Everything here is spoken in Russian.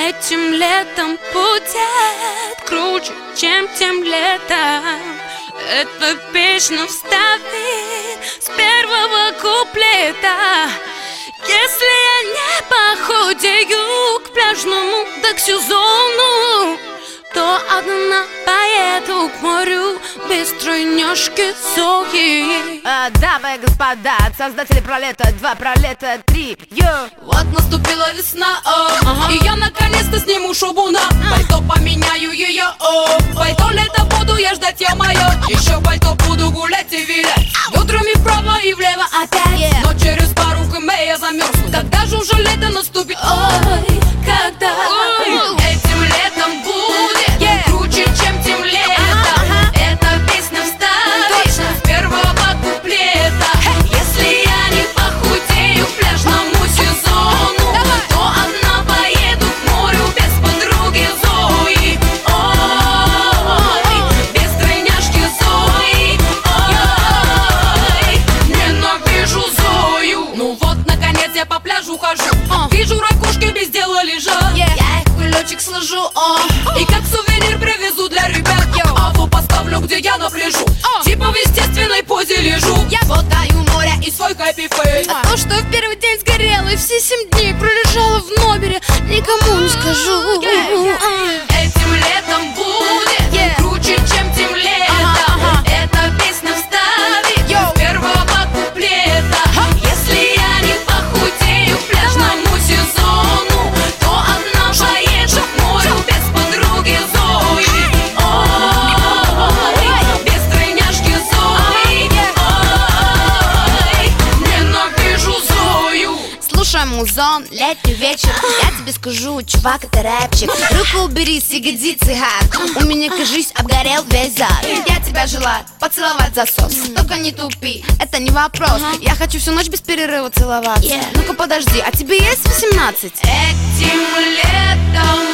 Этим летом будет круче, чем тем летом. Эта песня вставит с первого куплета. Если я не похудею к пляжному док-сезону, то одна поеду к морю без тройнёшки Зои. Дамы и господа, создатели пролета 2, пролета 3. Вот наступила весна, и я наконец-то сниму шубу на пальто, поменяю ее, пальто лето буду я ждать, я мое. Еще пальто буду гулять и вилять, бедрами вправо и влево опять. Но через пару км я замерзну. Когда же уже лето наступит? Ой, когда? Этим летом будет круче, чем тем летом. Эта песня вставит с первого куплета. Если я не похудею к пляжному сезону, то одна поеду к морю без подруги Зои. Ой, без тройняшки Зои. Ой, ненавижу Зою. Ну вот, наконец я по пляжу хожу, вижу ракушки без дела лежат. Я их в кулечек сложу, и как сувенир привезу для ребят. Аву поставлю, где я на пляжу, типа в естественной позе лежу. Я фотаю море и свой хэппи-фейс. А то, что в первый день сгорела и все 7 дней пролежала в номере, никому не скажу. Этим летом будет круче, чем тем летом. Эта песня вставит с первого куплета. Если я не похудею к пляжному сезону, то одна поеду к морю без подруги Зои. Ой, без тройняшки Зои. Ой, ненавижу Зою. Слушай музон, летний вечер. Я тебе скажу, чувак, это рэпчик. Руку убери с ягодицы, гад. У меня, кажись, обгорел весь зад. Я тебя желаю поцеловать засос. Только не тупи, это не вопрос. Я хочу всю ночь без перерыва целоваться. Ну-ка подожди, а тебе есть 18? Этим летом